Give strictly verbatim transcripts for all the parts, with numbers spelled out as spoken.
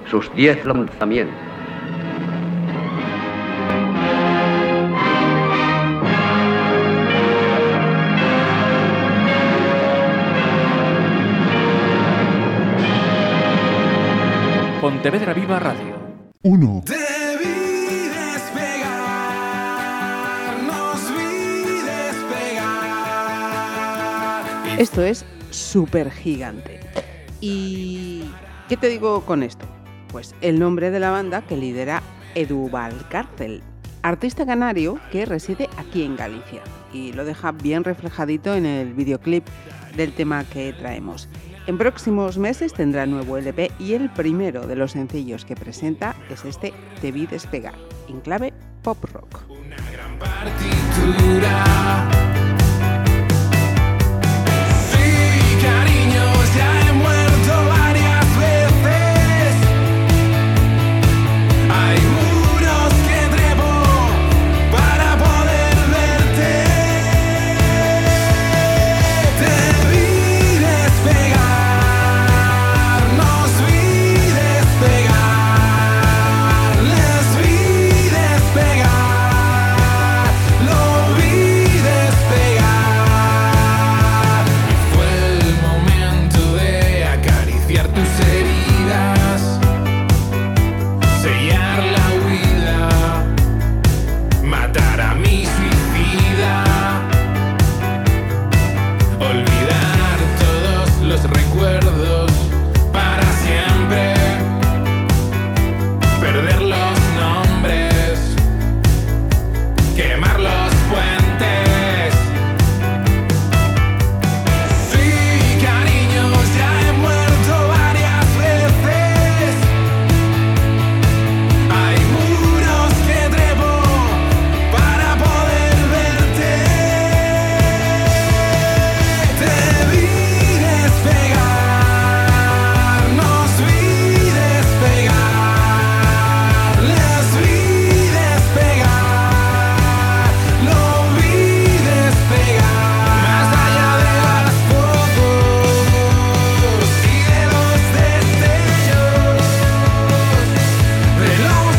sus diez lanzamientos. Pontevedra Viva Radio. Uno. Debí despegar, nos vi despegar. Esto es Súper Gigante. ¿Y qué te digo con esto? Pues el nombre de la banda que lidera Edu Valcárcel, artista canario que reside aquí en Galicia, y lo deja bien reflejadito en el videoclip del tema que traemos. En próximos meses tendrá nuevo L P y el primero de los sencillos que presenta es este Te vi despegar, en clave pop rock. Una gran partitura. Sí, cariños, ya he muerto varias veces. Hay muros que trepo para poder verte. Te vi despegar, nos vi despegar, les vi despegar, lo vi despegar. Fue el momento de acariciar tus heridas, sellar la huida, matar a mi suicida, olvidar todos los recuerdos para siempre, perder los nombres, quemar los puentes. Sí, cariños, ya he muerto varias veces. Hay muros que trepo para poder verte. Te vi despegar, nos vi despegar, les vi despegar, lo vi despegar. Más allá de las fotos y de los destellos, de los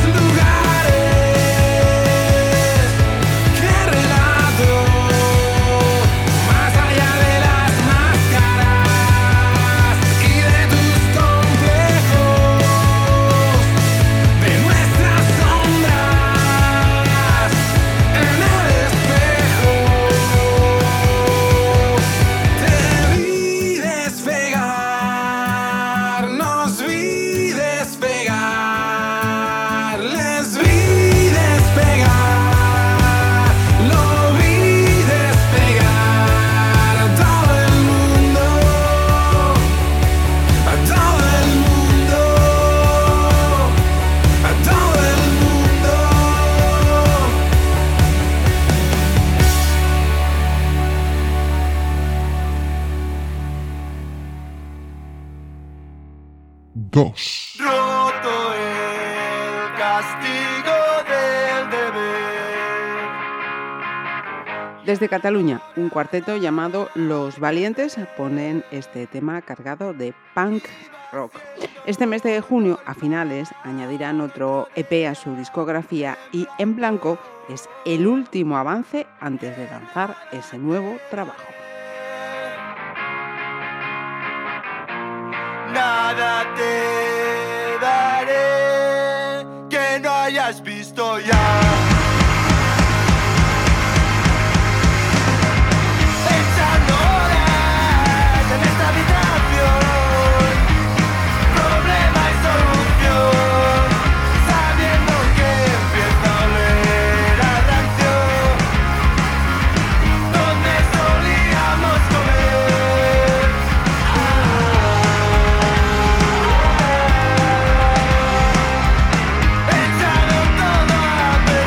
lugares que relato, más allá de las máscaras y de tus complejos, de nuestras sombras en el espejo. Te vi despegar, nos vi despegar, les vi despegar, lo vi despegar a todo el mundo, a todo el mundo, a todo el mundo. Dos. Roto el castigo del deber. Desde Cataluña, un cuarteto llamado Los Valientes ponen este tema cargado de punk rock. Este mes de junio, a finales, añadirán otro E P a su discografía y En Blanco es el último avance antes de lanzar ese nuevo trabajo. Nada te daré que no hayas visto ya. Echando horas en esta habitación, problema y solución, sabiendo que empieza a oler a rancio, donde solíamos comer. Echado todo a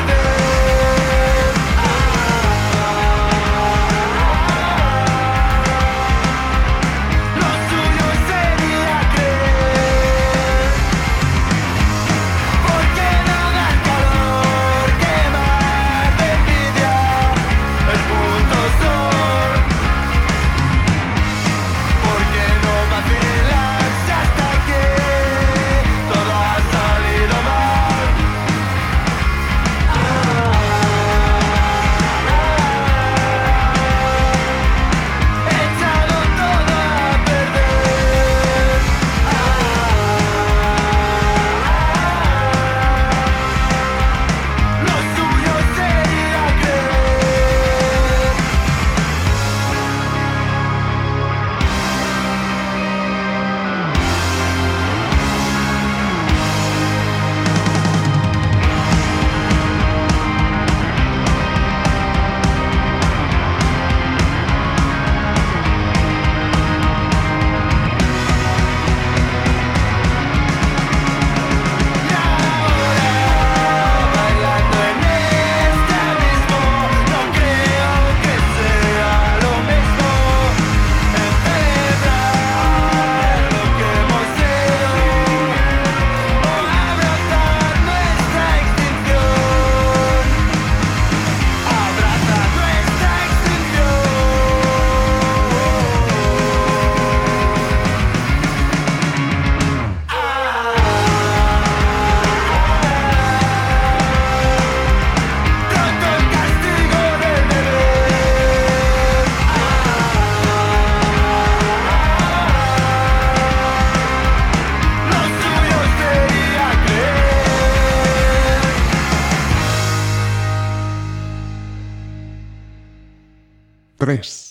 tres.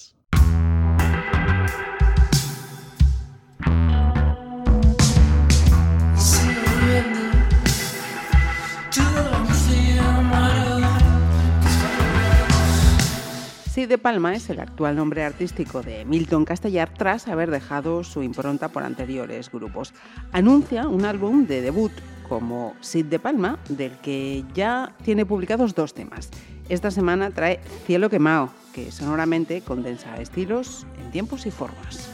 Cid de Palma es el actual nombre artístico de Milton Castellar tras haber dejado su impronta por anteriores grupos. Anuncia un álbum de debut como Cid de Palma, del que ya tiene publicados dos temas. Esta semana trae Cielo Quemao, que sonoramente condensa estilos en tiempos y formas.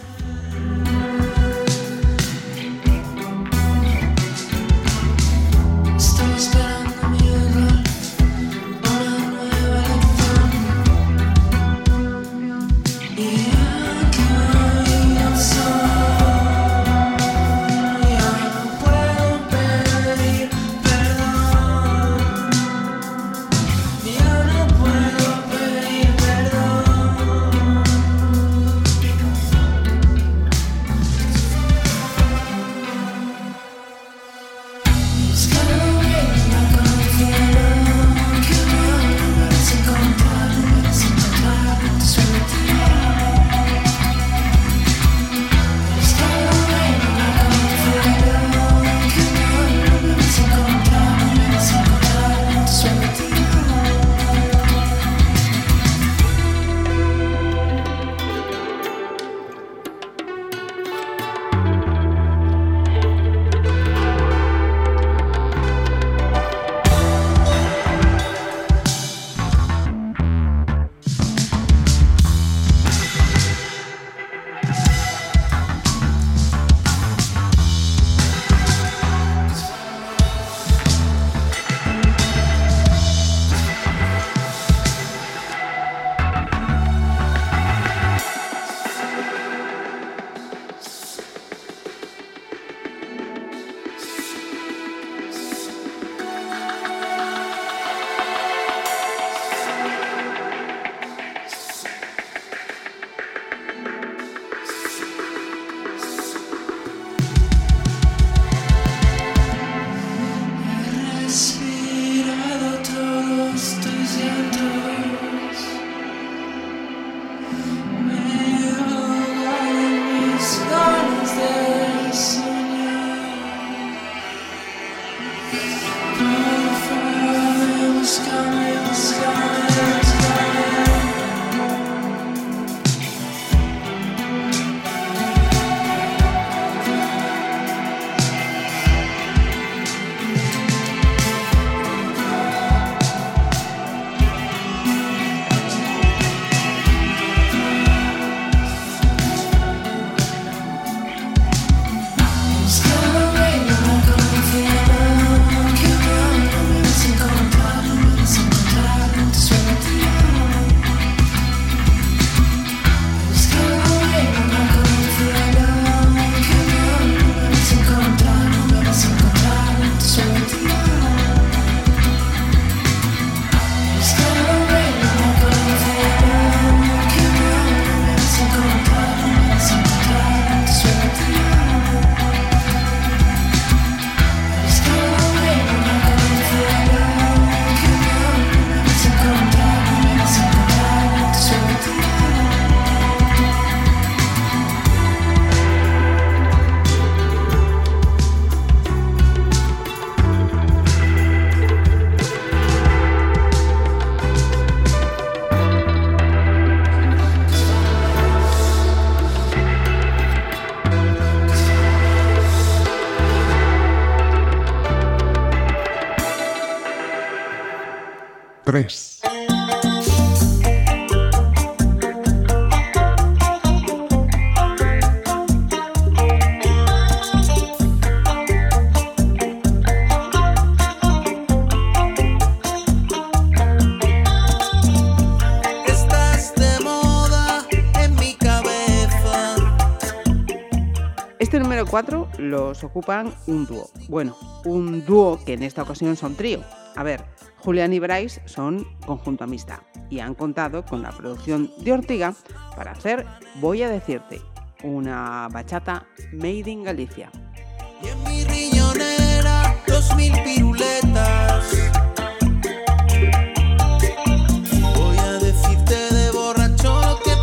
tres. Estás de moda en mi cabeza. Este número cuatro los ocupan un dúo. Bueno, un dúo que en esta ocasión son trío. A ver, Julián y Bryce son conjunto amistad y han contado con la producción de Ortiga para hacer Voy a decirte, una bachata made in Galicia. Y en mi riñonera dos mil piruletas. Voy a decirte de borracho lo que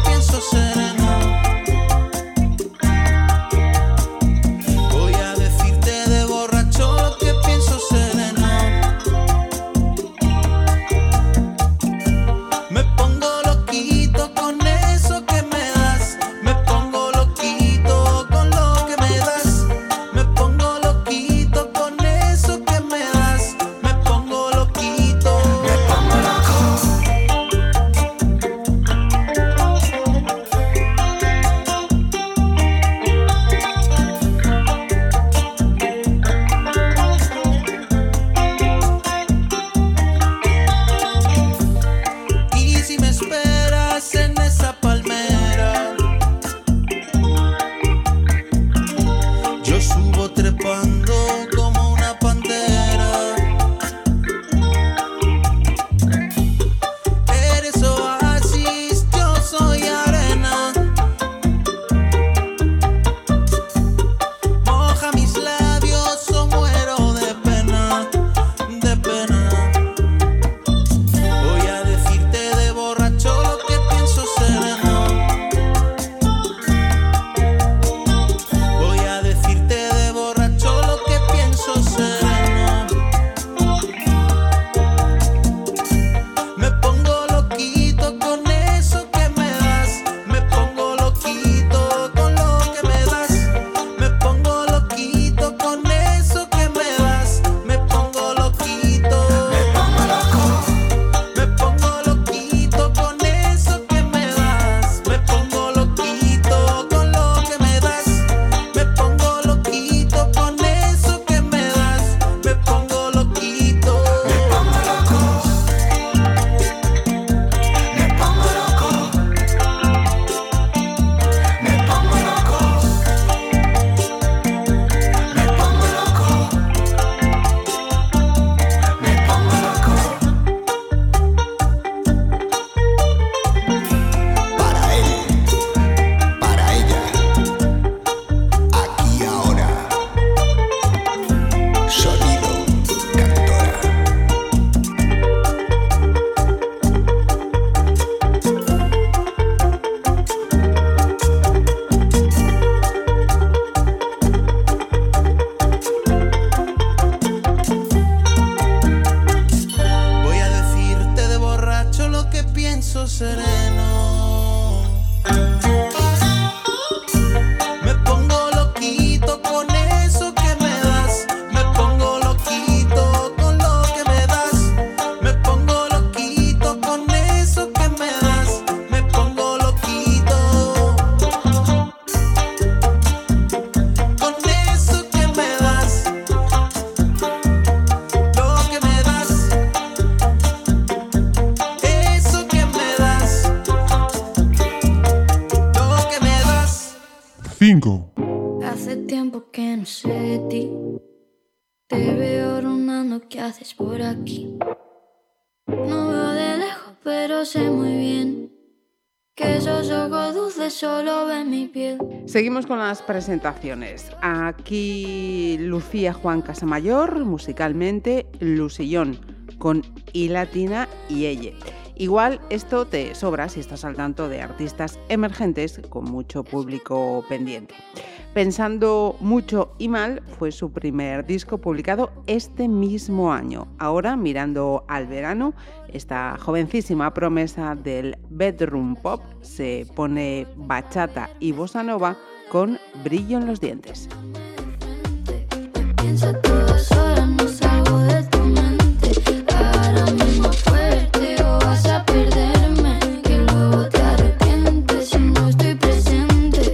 Te veo rondando, ¿qué haces por aquí? No veo de lejos, pero sé muy bien que esos ojos dulces solo ven mi piel. Seguimos con las presentaciones. Aquí Lucía Juan Casamayor, musicalmente Lucillón, con I latina y elle. Igual esto te sobra si estás al tanto de artistas emergentes con mucho público pendiente. Pensando mucho y mal fue su primer disco publicado este mismo año. Ahora, mirando al verano, esta jovencísima promesa del bedroom pop se pone bachata y bossa nova con Brillo en los dientes. Piensa todas horas, no salgo de tu mente. Ahora mismo fuerte o vas a perderme, que luego te arrepientes si no estoy presente.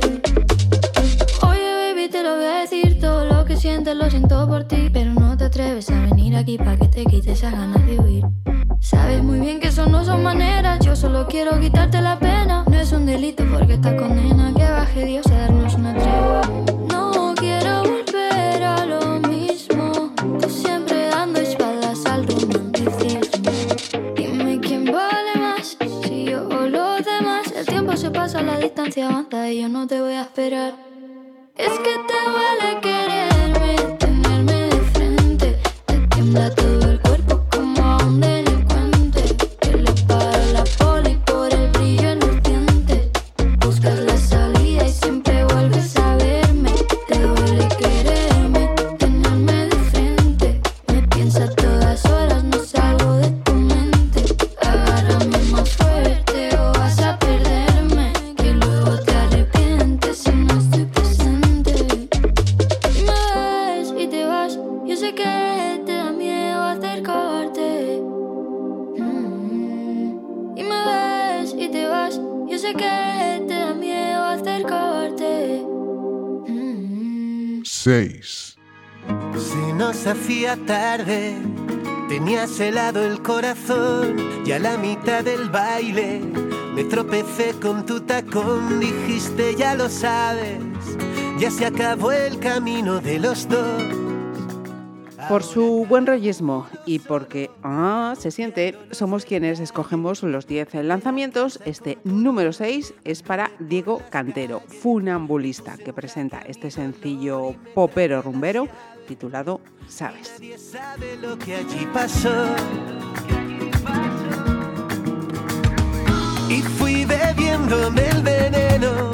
Oye baby, te lo voy a decir, todo lo que sientes lo siento por ti, pero no te atreves a venir aquí pa' que te quites esas ganas de huir. Sabes muy bien que eso no son maneras, yo solo quiero quitarte la pena. No es un delito porque esta condena, que baje Dios a darnos una tregua. No quiero volver a lo mismo, tú siempre dando espaldas al romanticismo. Dime quién vale más, si yo o los demás. El tiempo se pasa, la distancia avanza y yo no te voy a esperar. Es que te duele quererme, tenerme de frente. Te tiembla todo el cuerpo como a un delincuente que le para la poli por el brillo en los dientes. Buscas la salida y siempre vuelves a verme. Te duele quererme, tenerme de frente. Me piensa a todas horas, no salgo de tu mente. Agárrame más fuerte o vas a perderme, que luego te arrepientes si no estoy presente. Y me ves y te vas, yo sé que te da miedo acercarte. Mm. Y me ves y te vas, yo sé que te da miedo acercarte. Mm. seis. Se nos hacía tarde, tenías helado el corazón y a la mitad del baile me tropecé con tu tacón. Dijiste ya lo sabes, ya se acabó el camino de los dos. Por su buen rollismo y porque ah, se siente, somos quienes escogemos los diez lanzamientos. Este número seis es para Diego Cantero, funambulista, que presenta este sencillo popero rumbero titulado Sabes. Nadie sabe lo que allí pasó. Y fui bebiéndome el veneno,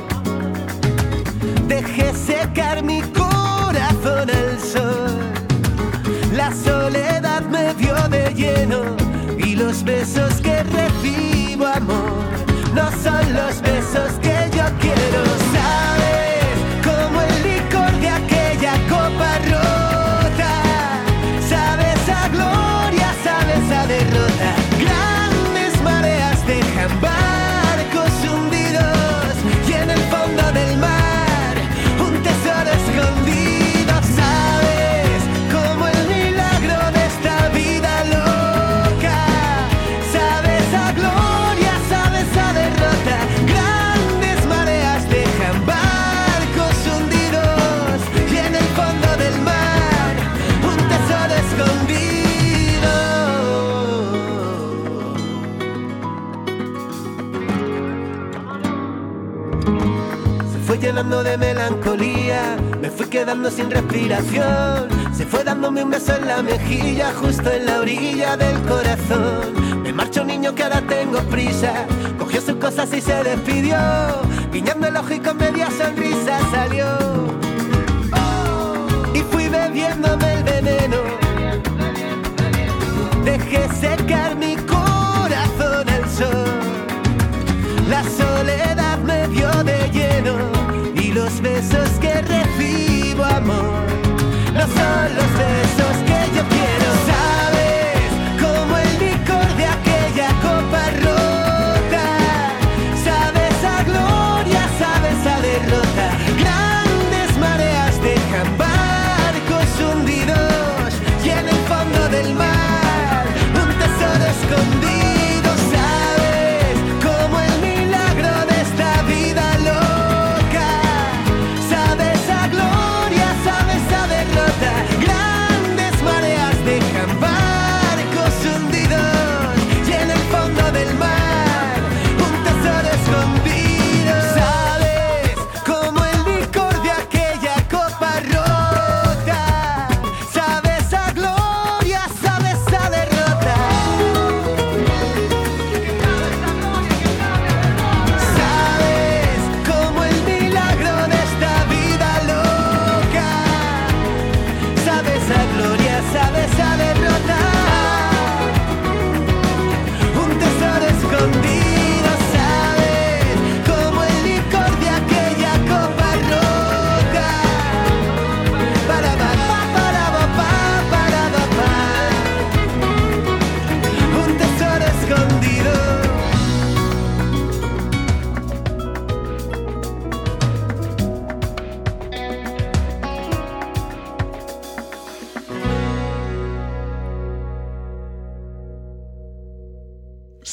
dejé secar mi corazón al sol. La soledad me vio de lleno y los besos que recibo, amor, no son los besos que yo quiero. Sabes, como el licor de aquella copa rota. Sabes a gloria, sabes a derrota. Grandes mareas dejan barcos hundidos y en el fondo del mar un tesoro escondido. Sabes, como el milagro de esta vida loca. Sabes a gloria, sabes a derrota. Grandes mareas dejan barcos hundidos y en el fondo del mar un tesoro escondido. Se fue llenando de melancolía, me fui quedando sin respiración. Se fue dándome un beso en la mejilla, justo en la orilla del corazón. Me marcho niño que ahora tengo prisa, cogió sus cosas y se despidió. Guiñando el ojo y con media sonrisa salió. Y fui bebiéndome el veneno, dejé secar mi corazón al sol. La soledad me vio de lleno y los besos que recibo, amor, no son los besos que yo quiero. Sabes, como el licor de aquella copa rota. Sabes a gloria, sabes a derrota. Grandes mareas dejan barcos hundidos y en el fondo del mar un tesoro escondido. Sabes, como el milagro de esta vida loca. Sabes a gloria, sabes a derrota. Grandes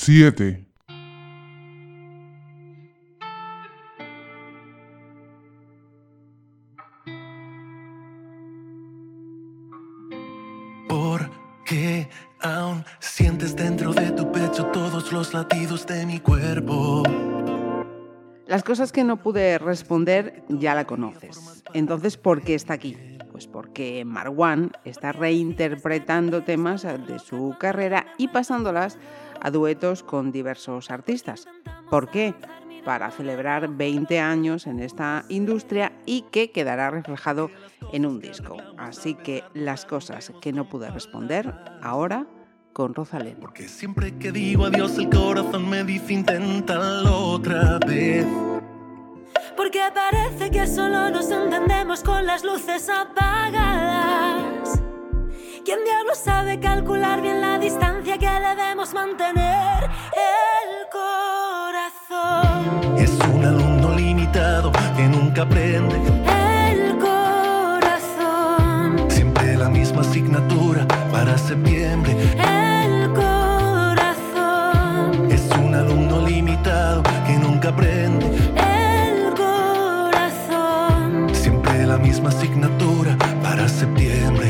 siete. Porque aún sientes dentro de tu pecho todos los latidos de mi cuerpo. Las cosas que no pude responder ya la conoces. Entonces, ¿por qué está aquí? Pues porque Marwan está reinterpretando temas de su carrera y pasándolas a duetos con diversos artistas. ¿Por qué? Para celebrar veinte años en esta industria y que quedará reflejado en un disco. Así que las cosas que no pude responder, ahora con Rosalén. Porque siempre que digo adiós el corazón me dice inténtalo otra vez. Porque parece que solo nos entendemos con las luces apagadas. ¿Quién diablos sabe calcular bien la distancia que debemos mantener? El corazón es un alumno limitado que nunca aprende. El corazón siempre la misma asignatura para septiembre. El corazón es un alumno limitado que nunca aprende. El corazón siempre la misma asignatura para septiembre.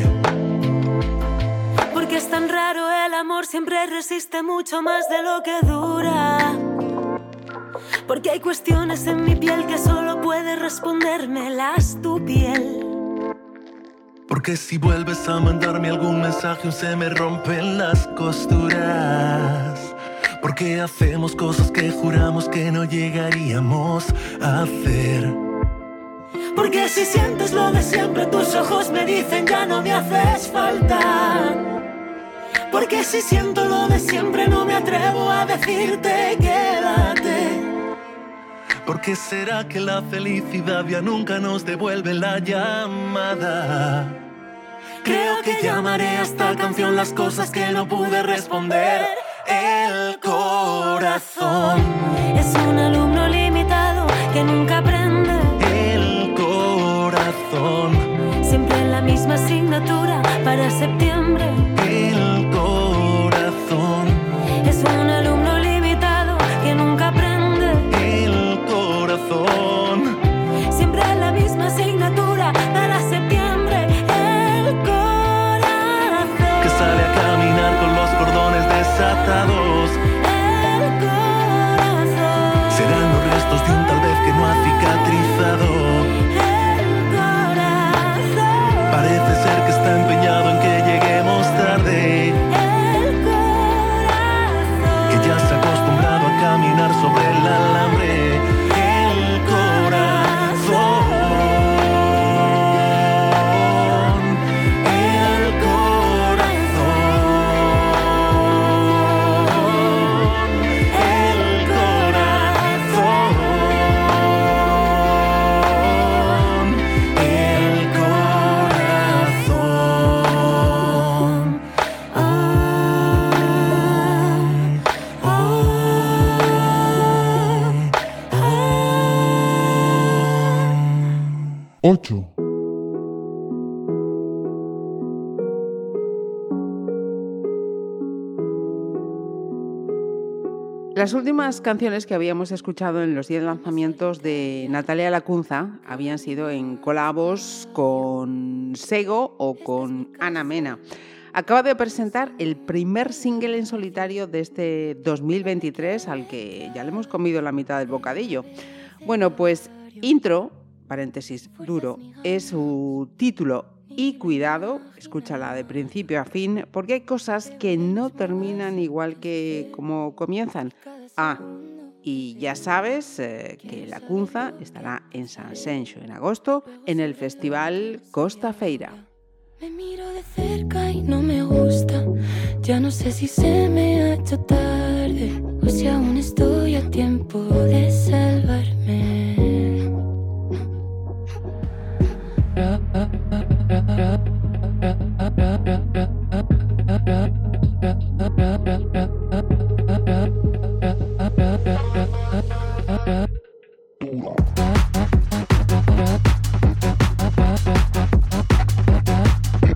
Porque es tan raro el amor, siempre resiste mucho más de lo que dura. Porque hay cuestiones en mi piel que solo puede respondérmelas tu piel. Porque si vuelves a mandarme algún mensaje se me rompen las costuras. Porque hacemos cosas que juramos que no llegaríamos a hacer. Porque si sientes lo de siempre, tus ojos me dicen ya no me haces falta. Porque si siento lo de siempre, no me atrevo a decirte quédate. ¿Por qué será que la felicidad ya nunca nos devuelve la llamada? Creo que llamaré a esta canción las cosas que no pude responder. El corazón es un alumno limitado que nunca aprende. El corazón siempre en la misma asignatura para septiembre. El corazón es un alumno limitado que nunca aprende. El corazón siempre en la misma asignatura para septiembre. El corazón que sale a caminar con los cordones desatados. El corazón serán los restos de un tal vez que no ha cicatrizado. El corazón Parece ser que está empeñado en que lleguemos tarde. El corazón Que ya se ha acostumbrado a caminar sobre el alambre. El corazón El corazón El corazón El corazón oh, oh, oh. ocho. Las últimas canciones que habíamos escuchado en los diez lanzamientos de Natalia Lacunza habían sido en colabos con Sego o con Ana Mena. Acaba de presentar el primer single en solitario de este dos mil veintitrés, al que ya le hemos comido la mitad del bocadillo. Bueno, pues Intro, paréntesis duro, es su título. Y cuidado, escúchala de principio a fin, porque hay cosas que no terminan igual que como comienzan. Ah, y ya sabes eh, que Lacunza estará en San Xenxo en agosto en el festival Costa Feira. Me miro de cerca y no me gusta. Ya no sé si se me ha hecho tarde o si aún estoy a tiempo de salvarme.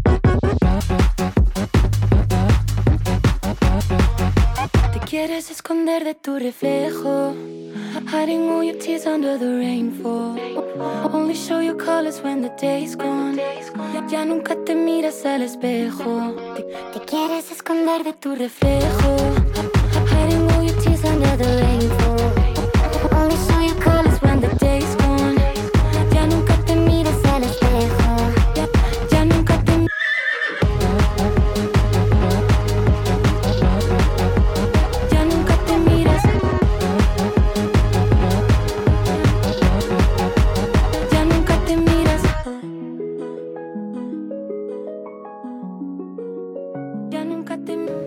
Te quieres esconder esconder de tu reflejo. Hiding all your tears under the rainfall. Only show your colors when the day's gone. Ya nunca te miras al espejo. Te, te quieres esconder de tu reflejo. Hiding all your tears under the rainfall. Only show your colors when the day's gone. Ya nunca te miras al espejo. Ya, ya nunca te Ya nunca te miras. Ya nunca te miras. Ya nunca te miras.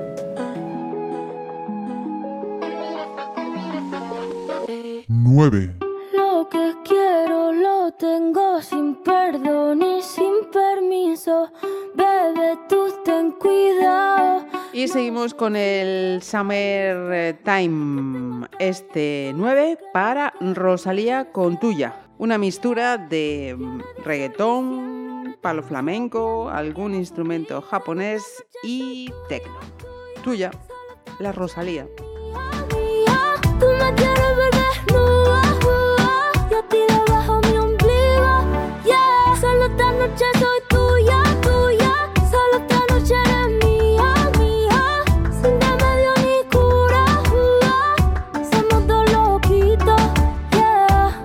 nueve, Lo que quiero lo tengo sin perdón y sin permiso. Bebé, tú ten cuidado. Y seguimos con el Summer Time, este nueve para Rosalía con Tuya. Una mixtura de reggaetón, palo flamenco, algún instrumento japonés y techno. Tuya, la Rosalía. Tú me quieres ver desnuda, y a ti debajo mi ombligo, yeah. Solo esta noche soy tuya, tuya. Solo esta noche eres mía, mía. Sin remedio ni cura, uh, somos dos loquitos, yeah.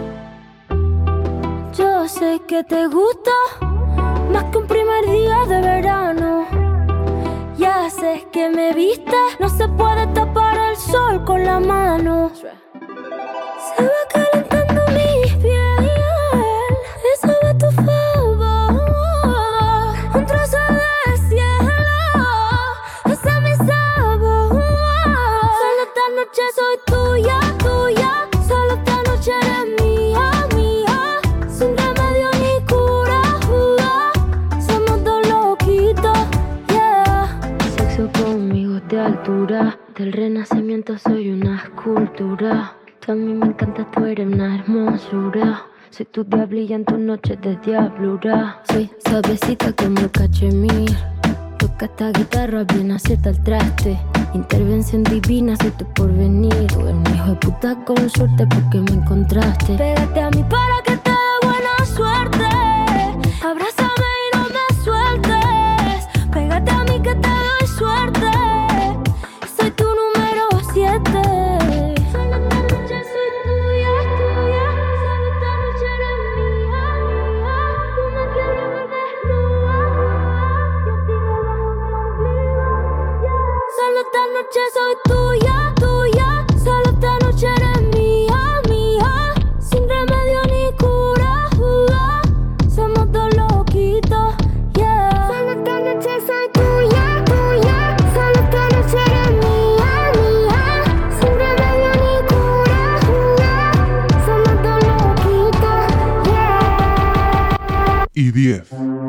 Yo sé que te gusta más que un primer día de verano. Ya sé que me viste, no se puede tapar el sol con la mano. Se va calentando mi piel, eso va a tu favor. Un trozo de cielo, ese es mi sabor. Solo esta noche soy tuya, tuya. Solo esta noche eres mía, mía. Sin remedio ni cura, uh, somos dos loquitos, yeah. Sexo conmigo de altura, del renacimiento soy una escultura. Tú a mí me encanta, tú eres una hermosura. Soy tu diablilla en tus noches de diablura. Soy suavecita como el cachemir. Toca esta guitarra, bien acierta el traste. Intervención divina, soy tu porvenir. Tú eres un hijo de puta con suerte porque me encontraste. Pégate a mí para que te dé buena suerte. Abrázame y no me sueltes. Pégate a mí que te doy suerte. Soy tu número siete. Solo esta noche soy tuya, tuya. Solo esta noche eres mía, mía. Tú me quieres ver desnuda, y a ti debajo mi ombligo, yeah. Solo esta noche soy tuya, tuya. Solo esta noche eres mía, mía. Sin remedio ni cura, uh, somos dos loquitos, yeah. Solo esta noche soy tuya, tuya. Solo esta noche eres mía, mía. Sin remedio ni cura, uh, somos dos loquitos, yeah. y diez.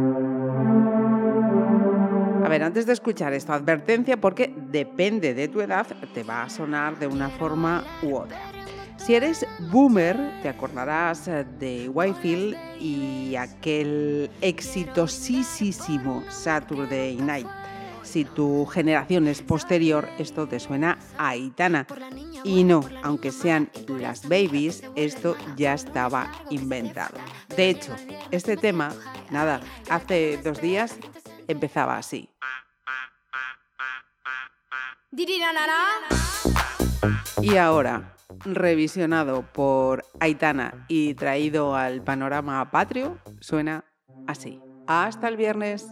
A ver, antes de escuchar esta advertencia, porque depende de tu edad, te va a sonar de una forma u otra. Si eres boomer, te acordarás de Whitefield y aquel exitosísimo Saturday Night. Si tu generación es posterior, esto te suena a Aitana. Y no, aunque sean las babies, esto ya estaba inventado. De hecho, este tema, nada, hace dos días empezaba así. Y ahora, revisionado por Aitana y traído al panorama patrio, suena así. Hasta el viernes.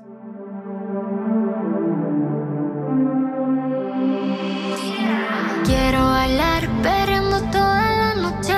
Quiero bailar perreando toda la noche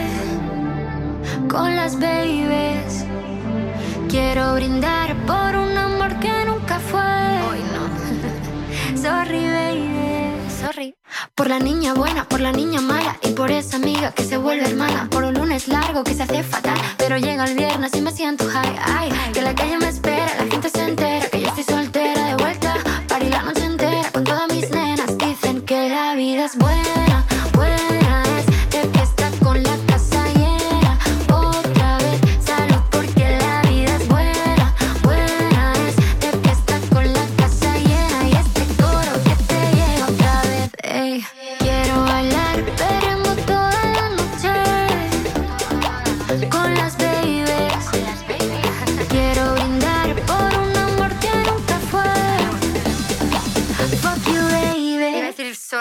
con las babies. Quiero brindar por un amor que nunca fue. Hoy no. Sorry, baby. Sorry. Por la niña buena, por la niña mala y por esa amiga que se vuelve hermana. Por un lunes largo que se hace fatal, pero llega el viernes y me siento high. Ay, que la calle me espera, la gente se entera que yo estoy soltera de vuelta. Party la noche entera con todas mis nenas. Dicen que la vida es buena, buena es de fiesta con la casa llena. Otra vez salud porque la vida es buena, buena es de fiesta con la casa llena. Y este coro que te llega otra vez, ey. Quiero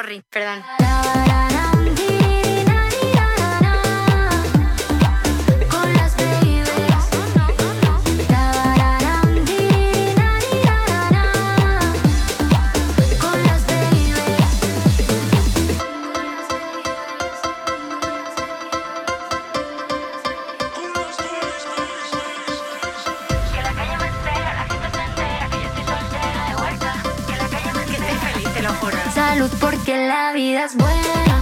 sorry, perdón. Con las babies. Con las babies. Que la calle me espera, la gente se entera que yo estoy soltera de vuelta. Que la calle me espera. Que estoy feliz, te lo juro. Salud porque la vida es buena.